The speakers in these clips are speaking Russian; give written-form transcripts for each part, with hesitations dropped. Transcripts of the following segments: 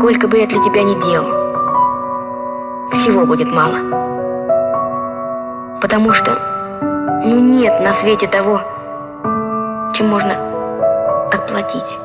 Сколько бы я для тебя ни делал, всего будет мало. Потому что, нет на свете того, чем можно отплатить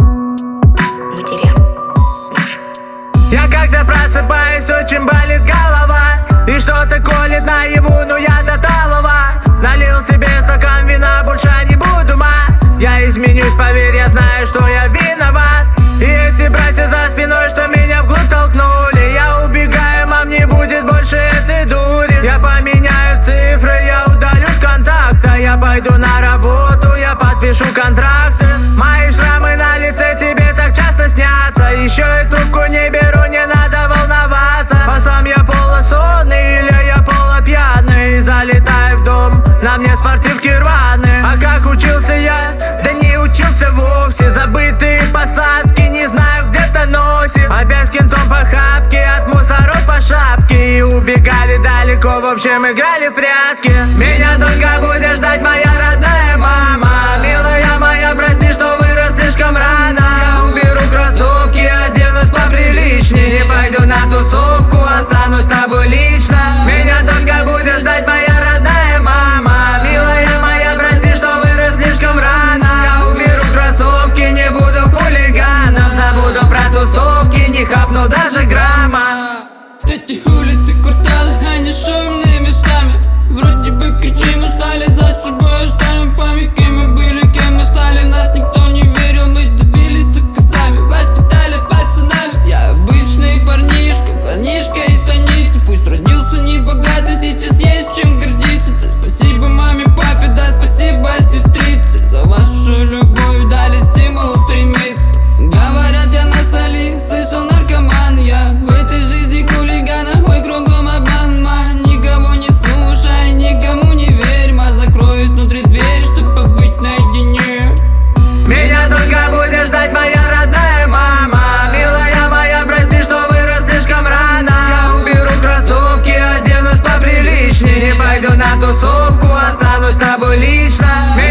матерям нашим. Я как-то просыпаюсь, очень болит голова, и что-то колет наяву, но я до талого. Налил себе стакан вина, больше не буду, я изменюсь, поверь, я знаю, что я виноват. И эти братья за спиной, что меня вглубь толкнули, я убегаю, мам, не будет больше этой дури. Я поменяю цифры, я удалю с контакта, я пойду на работу, я подпишу контракты. Мои шрамы на лице тебе так часто снятся, еще и трубку не беру, не надо волноваться. А сам я полусонный или я полупьяный, залетаю в дом, на мне спортивки рваные. А как учился я? Да не учился вовсе. Забытые посадки, не знаю, где-то носит. Опять с кентом по хапке, от мусоров по шапке. И убегали далеко, в общем играли в прятки. Меня только будет ждать моя родная мама. Милая моя, прости, что вырос слишком рано. Я уберу кроссовки, оденусь поприличнее, не пойду на тусовку, останусь с тобой лично. Меня только будет ждать моя родная мама. Милая моя, прости, что вырос слишком рано. Я уберу кроссовки, не буду хулиганом, забуду про тусовки, не хапну даже грамма. Эти улицы, кварталы, они шумные местами. Вроде бы кричим, устали, за собой оставим память. Кем мы были, кем мы стали, нас никто не верил, мы добились сами, воспитали пацанами. Я обычный парнишка из станицы, пусть родился не богатый, сейчас есть чем гордиться. Да спасибо маме, папе, да спасибо сестрице, за вашу любовь дали стимул стремиться. Говорят, я насолил, слышал, наркоман я в этой жизни хулигана, ой, кругом обман, никого не слушай, никому не верь, закроюсь внутри дверь, чтоб побыть наедине. Меня только будет ждать моя родная мама. Милая моя, прости, что вырос слишком рано. Я уберу кроссовки, оденусь поприличнее, не пойду на тусовку, останусь с тобой лично.